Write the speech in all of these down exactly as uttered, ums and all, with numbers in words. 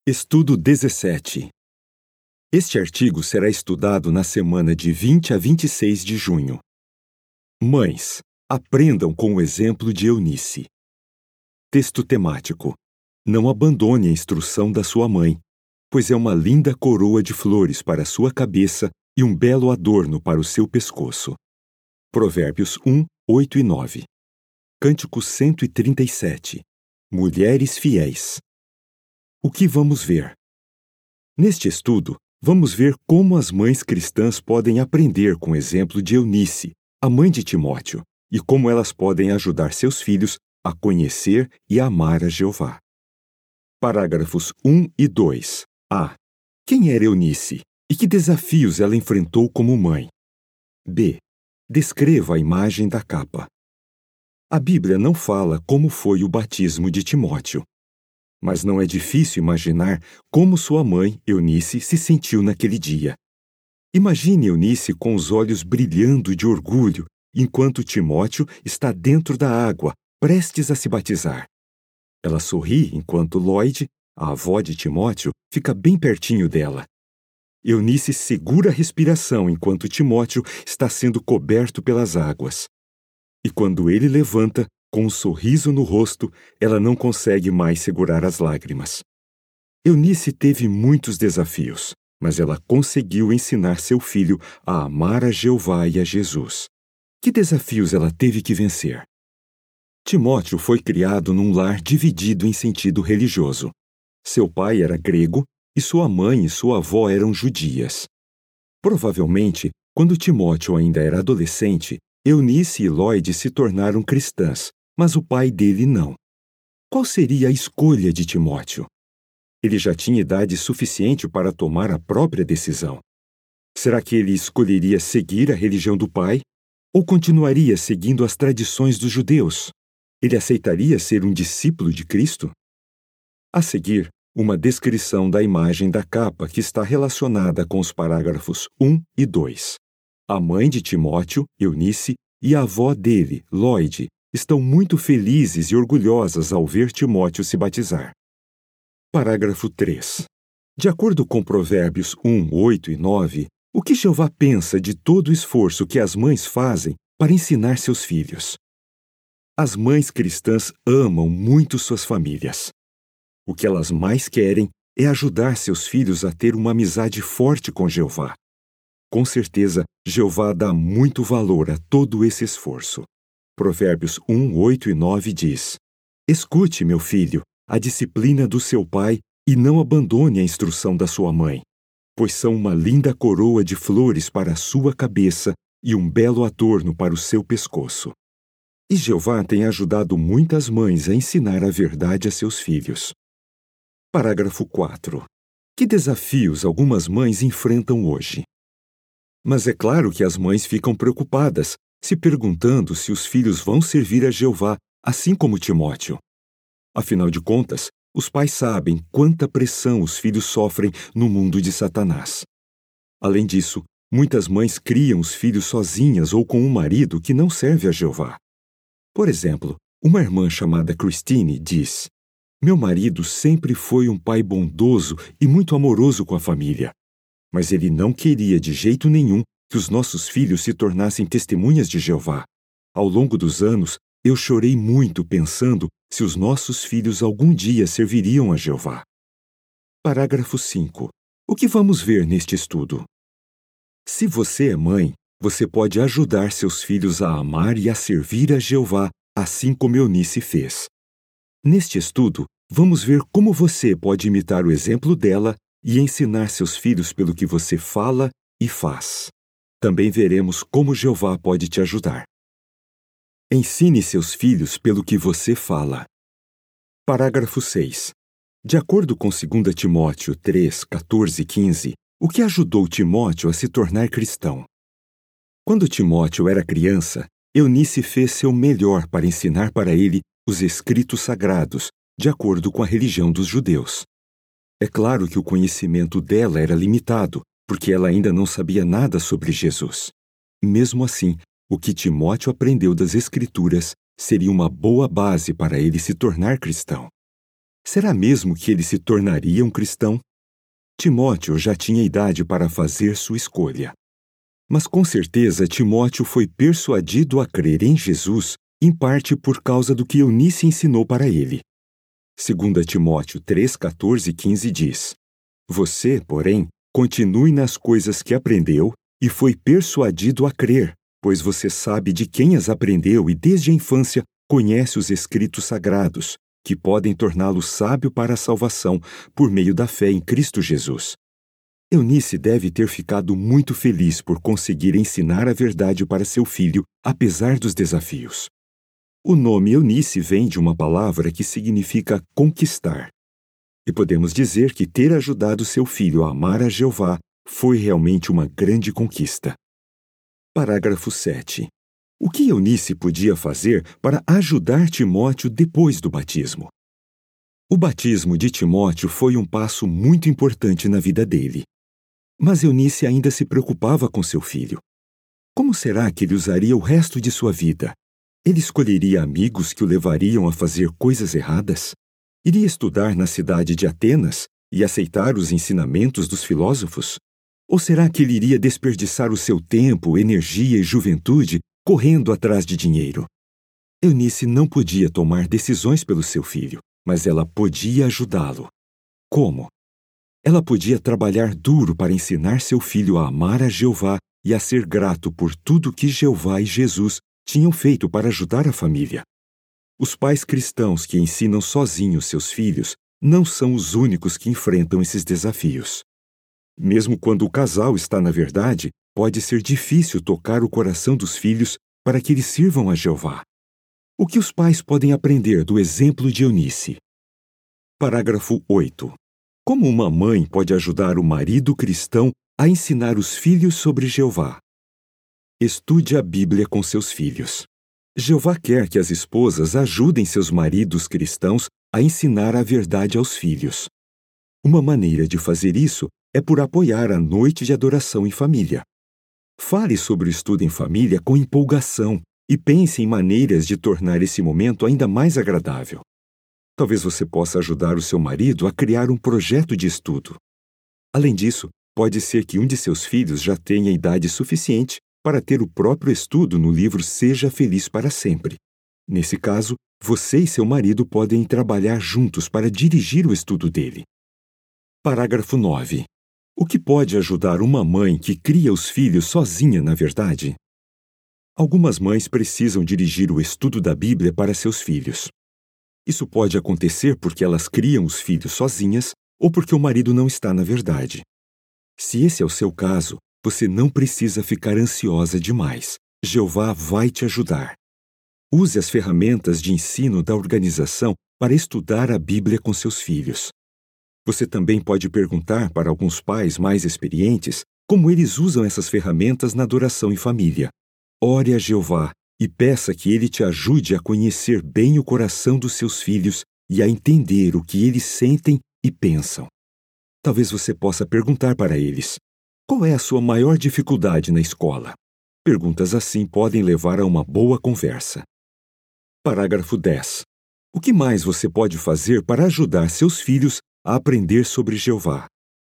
Estudo dezessete. Este artigo será estudado na semana de vinte a vinte e seis de junho. Mães, aprendam com o exemplo de Eunice. Texto temático. Não abandone a instrução da sua mãe, pois é uma linda coroa de flores para sua cabeça e um belo adorno para o seu pescoço. Provérbios um, oito e nove. Cântico cento e trinta e sete. Mulheres fiéis. O que vamos ver? Neste estudo, vamos ver como as mães cristãs podem aprender com o exemplo de Eunice, a mãe de Timóteo, e como elas podem ajudar seus filhos a conhecer e amar a Jeová. Parágrafos um e dois. A. Quem era Eunice e que desafios ela enfrentou como mãe? B. Descreva a imagem da capa. A Bíblia não fala como foi o batismo de Timóteo, mas não é difícil imaginar como sua mãe, Eunice, se sentiu naquele dia. Imagine Eunice com os olhos brilhando de orgulho, enquanto Timóteo está dentro da água, prestes a se batizar. Ela sorri enquanto Lloyd, a avó de Timóteo, fica bem pertinho dela. Eunice segura a respiração enquanto Timóteo está sendo coberto pelas águas. E quando ele levanta, com um sorriso no rosto, ela não consegue mais segurar as lágrimas. Eunice teve muitos desafios, mas ela conseguiu ensinar seu filho a amar a Jeová e a Jesus. Que desafios ela teve que vencer? Timóteo foi criado num lar dividido em sentido religioso. Seu pai era grego e sua mãe e sua avó eram judias. Provavelmente, quando Timóteo ainda era adolescente, Eunice e Lloyd se tornaram cristãs, mas o pai dele não. Qual seria a escolha de Timóteo? Ele já tinha idade suficiente para tomar a própria decisão. Será que ele escolheria seguir a religião do pai? Ou continuaria seguindo as tradições dos judeus? Ele aceitaria ser um discípulo de Cristo? A seguir, uma descrição da imagem da capa que está relacionada com os parágrafos um e dois. A mãe de Timóteo, Eunice, e a avó dele, Lloyd, estão muito felizes e orgulhosas ao ver Timóteo se batizar. Parágrafo três. De acordo com Provérbios um, oito e nove, o que Jeová pensa de todo o esforço que as mães fazem para ensinar seus filhos? As mães cristãs amam muito suas famílias. O que elas mais querem é ajudar seus filhos a ter uma amizade forte com Jeová. Com certeza, Jeová dá muito valor a todo esse esforço. Provérbios um, oito e nove diz: Escute, meu filho, a disciplina do seu pai e não abandone a instrução da sua mãe, pois são uma linda coroa de flores para a sua cabeça e um belo adorno para o seu pescoço. E Jeová tem ajudado muitas mães a ensinar a verdade a seus filhos. Parágrafo quatro. Que desafios algumas mães enfrentam hoje? Mas é claro que as mães ficam preocupadas, se perguntando se os filhos vão servir a Jeová, assim como Timóteo. Afinal de contas, os pais sabem quanta pressão os filhos sofrem no mundo de Satanás. Além disso, muitas mães criam os filhos sozinhas ou com um marido que não serve a Jeová. Por exemplo, uma irmã chamada Christine diz: Meu marido sempre foi um pai bondoso e muito amoroso com a família, mas ele não queria de jeito nenhum que os nossos filhos se tornassem testemunhas de Jeová. Ao longo dos anos, eu chorei muito pensando se os nossos filhos algum dia serviriam a Jeová. Parágrafo cinco. O que vamos ver neste estudo? Se você é mãe, você pode ajudar seus filhos a amar e a servir a Jeová, assim como Eunice fez. Neste estudo, vamos ver como você pode imitar o exemplo dela e ensinar seus filhos pelo que você fala e faz. Também veremos como Jeová pode te ajudar. Ensine seus filhos pelo que você fala. Parágrafo seis. De acordo com dois Timóteo três, quatorze e quinze, o que ajudou Timóteo a se tornar cristão? Quando Timóteo era criança, Eunice fez seu melhor para ensinar para ele os escritos sagrados, de acordo com a religião dos judeus. É claro que o conhecimento dela era limitado, porque ela ainda não sabia nada sobre Jesus. Mesmo assim, o que Timóteo aprendeu das Escrituras seria uma boa base para ele se tornar cristão. Será mesmo que ele se tornaria um cristão? Timóteo já tinha idade para fazer sua escolha. Mas com certeza Timóteo foi persuadido a crer em Jesus, em parte por causa do que Eunice ensinou para ele. Segunda Timóteo três, quatorze e quinze diz: Você, porém, continue nas coisas que aprendeu e foi persuadido a crer, pois você sabe de quem as aprendeu e desde a infância conhece os escritos sagrados, que podem torná-lo sábio para a salvação por meio da fé em Cristo Jesus. Eunice deve ter ficado muito feliz por conseguir ensinar a verdade para seu filho, apesar dos desafios. O nome Eunice vem de uma palavra que significa conquistar. E podemos dizer que ter ajudado seu filho a amar a Jeová foi realmente uma grande conquista. Parágrafo sete. O que Eunice podia fazer para ajudar Timóteo depois do batismo? O batismo de Timóteo foi um passo muito importante na vida dele. Mas Eunice ainda se preocupava com seu filho. Como será que ele usaria o resto de sua vida? Ele escolheria amigos que o levariam a fazer coisas erradas? Iria estudar na cidade de Atenas e aceitar os ensinamentos dos filósofos? Ou será que ele iria desperdiçar o seu tempo, energia e juventude correndo atrás de dinheiro? Eunice não podia tomar decisões pelo seu filho, mas ela podia ajudá-lo. Como? Ela podia trabalhar duro para ensinar seu filho a amar a Jeová e a ser grato por tudo que Jeová e Jesus tinham feito para ajudar a família. Os pais cristãos que ensinam sozinhos seus filhos não são os únicos que enfrentam esses desafios. Mesmo quando o casal está na verdade, pode ser difícil tocar o coração dos filhos para que eles sirvam a Jeová. O que os pais podem aprender do exemplo de Eunice? Parágrafo oito. Como uma mãe pode ajudar o marido cristão a ensinar os filhos sobre Jeová? Estude a Bíblia com seus filhos. Jeová quer que as esposas ajudem seus maridos cristãos a ensinar a verdade aos filhos. Uma maneira de fazer isso é por apoiar a noite de adoração em família. Fale sobre o estudo em família com empolgação e pense em maneiras de tornar esse momento ainda mais agradável. Talvez você possa ajudar o seu marido a criar um projeto de estudo. Além disso, pode ser que um de seus filhos já tenha idade suficiente para ter o próprio estudo no livro Seja Feliz para Sempre. Nesse caso, você e seu marido podem trabalhar juntos para dirigir o estudo dele. Parágrafo nove. O que pode ajudar uma mãe que cria os filhos sozinha, na verdade? Algumas mães precisam dirigir o estudo da Bíblia para seus filhos. Isso pode acontecer porque elas criam os filhos sozinhas ou porque o marido não está na verdade. Se esse é o seu caso, você não precisa ficar ansiosa demais. Jeová vai te ajudar. Use as ferramentas de ensino da organização para estudar a Bíblia com seus filhos. Você também pode perguntar para alguns pais mais experientes como eles usam essas ferramentas na adoração em família. Ore a Jeová e peça que Ele te ajude a conhecer bem o coração dos seus filhos e a entender o que eles sentem e pensam. Talvez você possa perguntar para eles: qual é a sua maior dificuldade na escola? Perguntas assim podem levar a uma boa conversa. Parágrafo dez. O que mais você pode fazer para ajudar seus filhos a aprender sobre Jeová?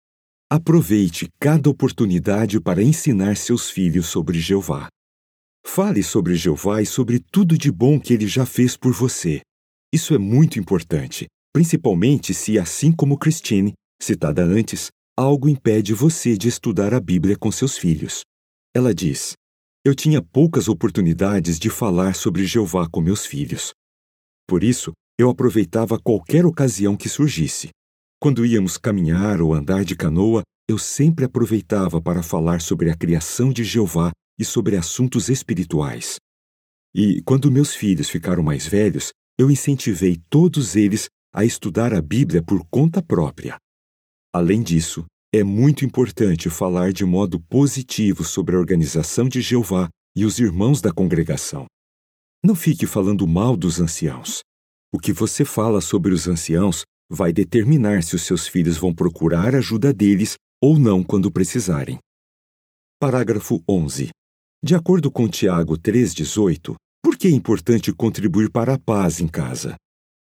Aproveite cada oportunidade para ensinar seus filhos sobre Jeová. Fale sobre Jeová e sobre tudo de bom que Ele já fez por você. Isso é muito importante, principalmente se, assim como Christine, citada antes, algo impede você de estudar a Bíblia com seus filhos. Ela diz: Eu tinha poucas oportunidades de falar sobre Jeová com meus filhos. Por isso, eu aproveitava qualquer ocasião que surgisse. Quando íamos caminhar ou andar de canoa, eu sempre aproveitava para falar sobre a criação de Jeová e sobre assuntos espirituais. E, quando meus filhos ficaram mais velhos, eu incentivei todos eles a estudar a Bíblia por conta própria. Além disso, é muito importante falar de modo positivo sobre a organização de Jeová e os irmãos da congregação. Não fique falando mal dos anciãos. O que você fala sobre os anciãos vai determinar se os seus filhos vão procurar a ajuda deles ou não quando precisarem. Parágrafo onze. De acordo com Tiago três, dezoito, por que é importante contribuir para a paz em casa?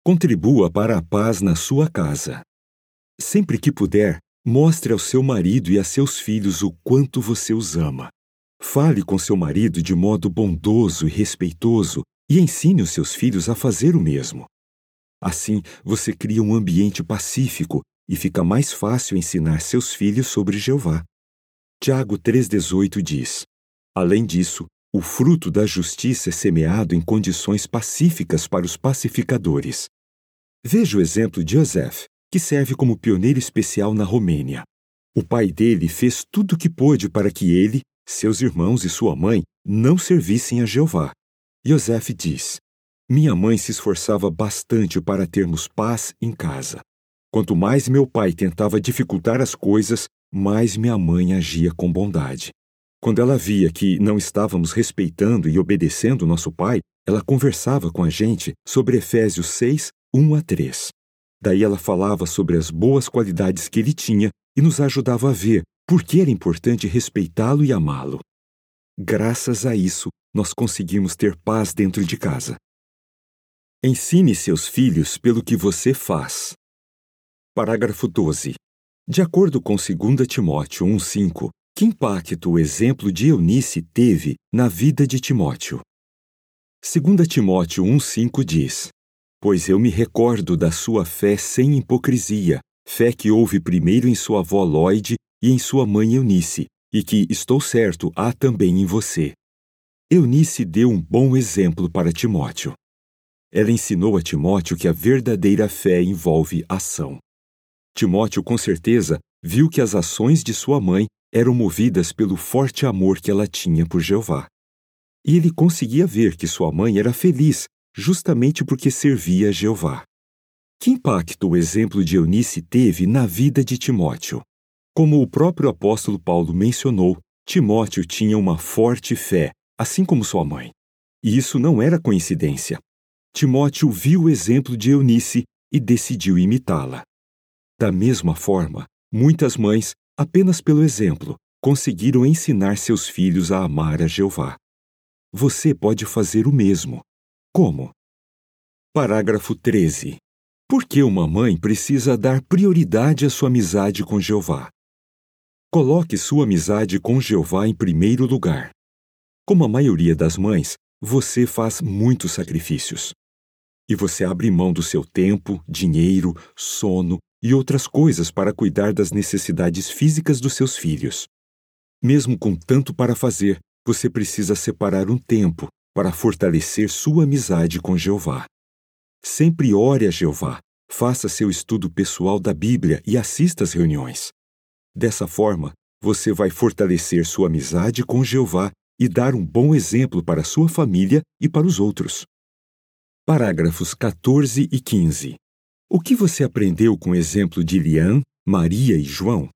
Contribua para a paz na sua casa. Sempre que puder, mostre ao seu marido e a seus filhos o quanto você os ama. Fale com seu marido de modo bondoso e respeitoso e ensine os seus filhos a fazer o mesmo. Assim, você cria um ambiente pacífico e fica mais fácil ensinar seus filhos sobre Jeová. Tiago três dezoito diz: além disso, o fruto da justiça é semeado em condições pacíficas para os pacificadores. Veja o exemplo de Joseph, que serve como pioneiro especial na Romênia. O pai dele fez tudo o que pôde para que ele, seus irmãos e sua mãe não servissem a Jeová. Joseph diz: minha mãe se esforçava bastante para termos paz em casa. Quanto mais meu pai tentava dificultar as coisas, mais minha mãe agia com bondade. Quando ela via que não estávamos respeitando e obedecendo nosso pai, ela conversava com a gente sobre Efésios seis, um a três. Daí ela falava sobre as boas qualidades que ele tinha e nos ajudava a ver por que era importante respeitá-lo e amá-lo. Graças a isso, nós conseguimos ter paz dentro de casa. Ensine seus filhos pelo que você faz. Parágrafo doze. De acordo com dois Timóteo um, cinco, que impacto o exemplo de Eunice teve na vida de Timóteo? dois Timóteo um, cinco diz: pois eu me recordo da sua fé sem hipocrisia, fé que houve primeiro em sua avó Lóide e em sua mãe Eunice, e que, estou certo, há também em você. Eunice deu um bom exemplo para Timóteo. Ela ensinou a Timóteo que a verdadeira fé envolve ação. Timóteo, com certeza, viu que as ações de sua mãe eram movidas pelo forte amor que ela tinha por Jeová. E ele conseguia ver que sua mãe era feliz justamente porque servia a Jeová. Que impacto o exemplo de Eunice teve na vida de Timóteo? Como o próprio apóstolo Paulo mencionou, Timóteo tinha uma forte fé, assim como sua mãe. E isso não era coincidência. Timóteo viu o exemplo de Eunice e decidiu imitá-la. Da mesma forma, muitas mães, apenas pelo exemplo, conseguiram ensinar seus filhos a amar a Jeová. Você pode fazer o mesmo. Como? Parágrafo treze. Por que uma mãe precisa dar prioridade à sua amizade com Jeová? Coloque sua amizade com Jeová em primeiro lugar. Como a maioria das mães, você faz muitos sacrifícios. E você abre mão do seu tempo, dinheiro, sono e outras coisas para cuidar das necessidades físicas dos seus filhos. Mesmo com tanto para fazer, você precisa separar um tempo para fortalecer sua amizade com Jeová. Sempre ore a Jeová, faça seu estudo pessoal da Bíblia e assista às reuniões. Dessa forma, você vai fortalecer sua amizade com Jeová e dar um bom exemplo para sua família e para os outros. Parágrafos quatorze e quinze. O que você aprendeu com o exemplo de Lian, Maria e João?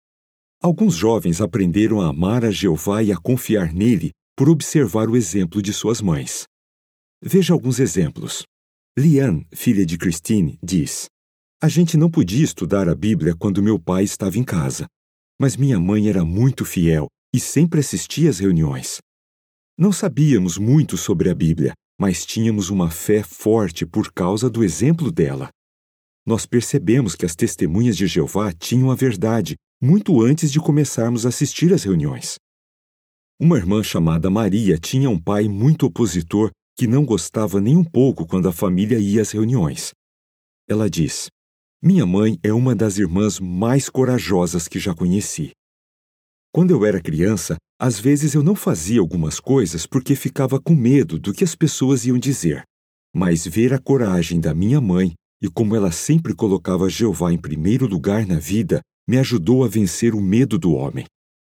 Alguns jovens aprenderam a amar a Jeová e a confiar nele por observar o exemplo de suas mães. Veja alguns exemplos. Lian, filha de Christine, diz: a gente não podia estudar a Bíblia quando meu pai estava em casa, mas minha mãe era muito fiel e sempre assistia às reuniões. Não sabíamos muito sobre a Bíblia, mas tínhamos uma fé forte por causa do exemplo dela. Nós percebemos que as testemunhas de Jeová tinham a verdade muito antes de começarmos a assistir às reuniões. Uma irmã chamada Maria tinha um pai muito opositor que não gostava nem um pouco quando a família ia às reuniões. Ela diz: minha mãe é uma das irmãs mais corajosas que já conheci. Quando eu era criança, às vezes eu não fazia algumas coisas porque ficava com medo do que as pessoas iam dizer. Mas ver a coragem da minha mãe e como ela sempre colocava Jeová em primeiro lugar na vida me ajudou a vencer o medo do homem.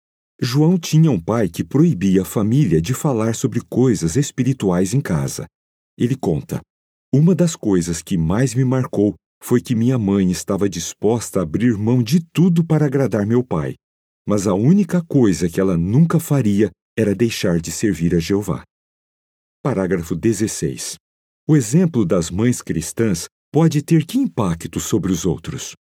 João tinha um pai que proibia a família de falar sobre coisas espirituais em casa. Ele conta: uma das coisas que mais me marcou foi que minha mãe estava disposta a abrir mão de tudo para agradar meu pai, mas a única coisa que ela nunca faria era deixar de servir a Jeová. Parágrafo dezesseis. O exemplo das mães cristãs pode ter que impacto sobre os outros?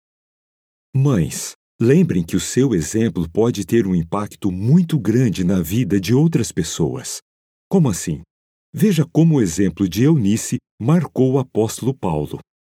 Mães, lembrem que o seu exemplo pode ter um impacto muito grande na vida de outras pessoas. Como assim? Veja como o exemplo de Eunice marcou o apóstolo Paulo.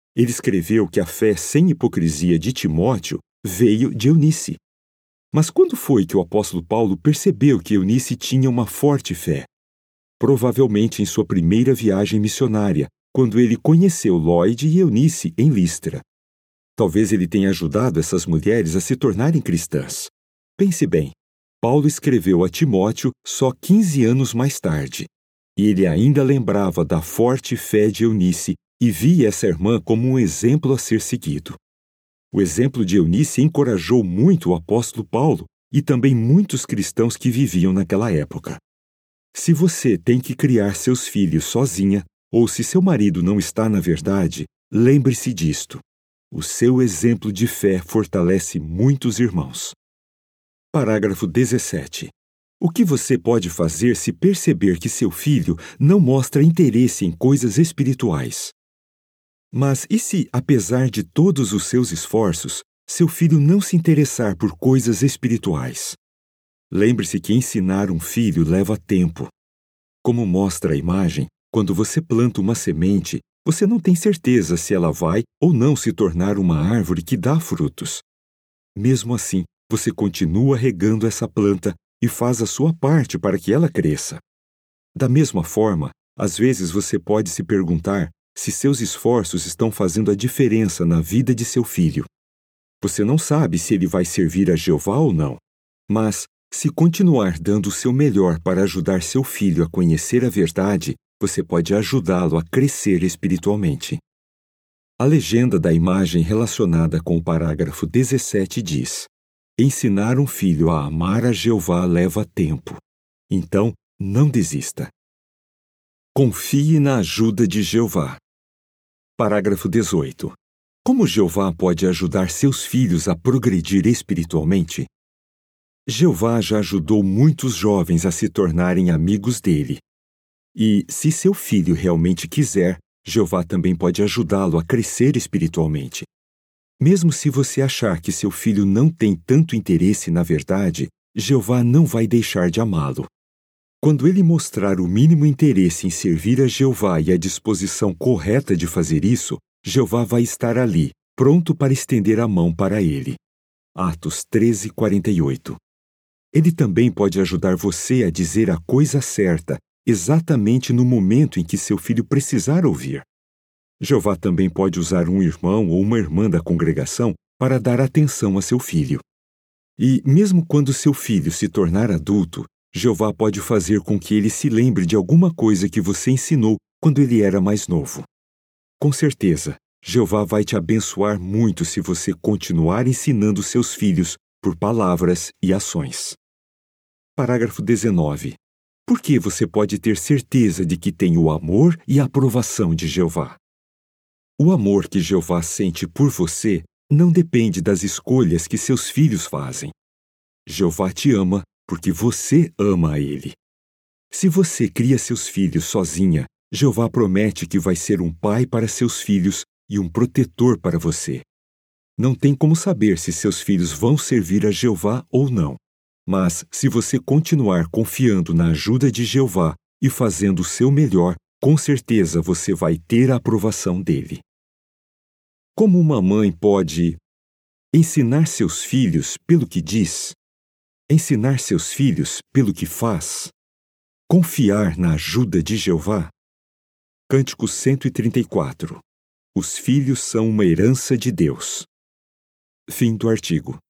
Ele escreveu que a fé sem hipocrisia de Timóteo veio de Eunice. Mas quando foi que o apóstolo Paulo percebeu que Eunice tinha uma forte fé? Provavelmente em sua primeira viagem missionária, quando ele conheceu Lloyd e Eunice em Listra. Talvez ele tenha ajudado essas mulheres a se tornarem cristãs. Pense bem, Paulo escreveu a Timóteo só quinze anos mais tarde. E ele ainda lembrava da forte fé de Eunice e via essa irmã como um exemplo a ser seguido. O exemplo de Eunice encorajou muito o apóstolo Paulo e também muitos cristãos que viviam naquela época. Se você tem que criar seus filhos sozinha, ou se seu marido não está na verdade, lembre-se disto. O seu exemplo de fé fortalece muitos irmãos. Parágrafo dezessete. O que você pode fazer se perceber que seu filho não mostra interesse em coisas espirituais? Mas e se, apesar de todos os seus esforços, seu filho não se interessar por coisas espirituais? Lembre-se que ensinar um filho leva tempo. Como mostra a imagem, quando você planta uma semente, você não tem certeza se ela vai ou não se tornar uma árvore que dá frutos. Mesmo assim, você continua regando essa planta e faz a sua parte para que ela cresça. Da mesma forma, às vezes você pode se perguntar se seus esforços estão fazendo a diferença na vida de seu filho. Você não sabe se ele vai servir a Jeová ou não, mas, se continuar dando o seu melhor para ajudar seu filho a conhecer a verdade, você pode ajudá-lo a crescer espiritualmente. A legenda da imagem relacionada com o parágrafo dezessete diz: ensinar um filho a amar a Jeová leva tempo. Então, não desista. Confie na ajuda de Jeová. Parágrafo dezoito. Como Jeová pode ajudar seus filhos a progredir espiritualmente? Jeová já ajudou muitos jovens a se tornarem amigos dele. E, se seu filho realmente quiser, Jeová também pode ajudá-lo a crescer espiritualmente. Mesmo se você achar que seu filho não tem tanto interesse na verdade, Jeová não vai deixar de amá-lo. Quando ele mostrar o mínimo interesse em servir a Jeová e a disposição correta de fazer isso, Jeová vai estar ali, pronto para estender a mão para ele. Atos treze, quarenta e oito. Ele também pode ajudar você a dizer a coisa certa, exatamente no momento em que seu filho precisar ouvir. Jeová também pode usar um irmão ou uma irmã da congregação para dar atenção a seu filho. E, mesmo quando seu filho se tornar adulto, Jeová pode fazer com que ele se lembre de alguma coisa que você ensinou quando ele era mais novo. Com certeza, Jeová vai te abençoar muito se você continuar ensinando seus filhos por palavras e ações. Parágrafo dezenove. Por que você pode ter certeza de que tem o amor e a aprovação de Jeová? O amor que Jeová sente por você não depende das escolhas que seus filhos fazem. Jeová te ama porque você ama a Ele. Se você cria seus filhos sozinha, Jeová promete que vai ser um pai para seus filhos e um protetor para você. Não tem como saber se seus filhos vão servir a Jeová ou não. Mas, se você continuar confiando na ajuda de Jeová e fazendo o seu melhor, com certeza você vai ter a aprovação dele. Como uma mãe pode ensinar seus filhos pelo que diz? Ensinar seus filhos pelo que faz? Confiar na ajuda de Jeová? Cântico cento e trinta e quatro. Os filhos são uma herança de Deus. Fim do artigo.